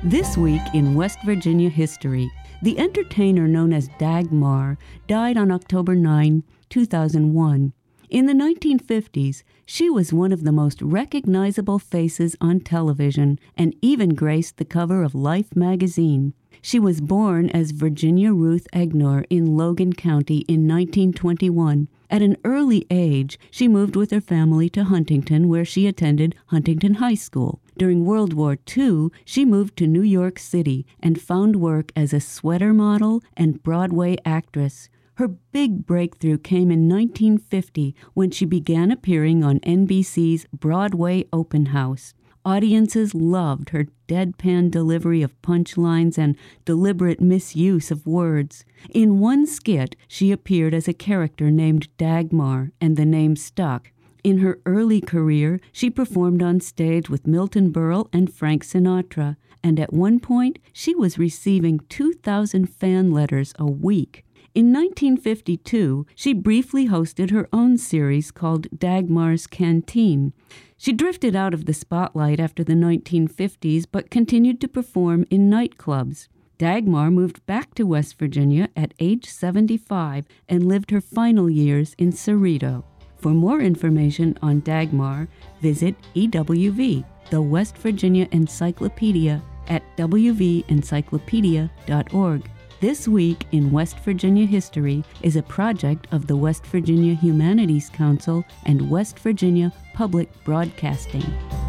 This week in West Virginia history, the entertainer known as Dagmar died on October 9, 2001. In the 1950s, she was one of the most recognizable faces on television and even graced the cover of Life magazine. She was born as Virginia Ruth Egnor in Logan County in 1921. At an early age, she moved with her family to Huntington, where she attended Huntington High School. During World War II, she moved to New York City and found work as a sweater model and Broadway actress. Her big breakthrough came in 1950 when she began appearing on NBC's Broadway Open House. Audiences loved her deadpan delivery of punchlines and deliberate misuse of words. In one skit, she appeared as a character named Dagmar, and the name stuck. In her early career, she performed on stage with Milton Berle and Frank Sinatra, and at one point, she was receiving 2,000 fan letters a week. In 1952, she briefly hosted her own series called Dagmar's Canteen. She drifted out of the spotlight after the 1950s, but continued to perform in nightclubs. Dagmar moved back to West Virginia at age 75 and lived her final years in Cerrito. For more information on Dagmar, visit EWV, the West Virginia Encyclopedia, at wvencyclopedia.org. This Week in West Virginia History is a project of the West Virginia Humanities Council and West Virginia Public Broadcasting.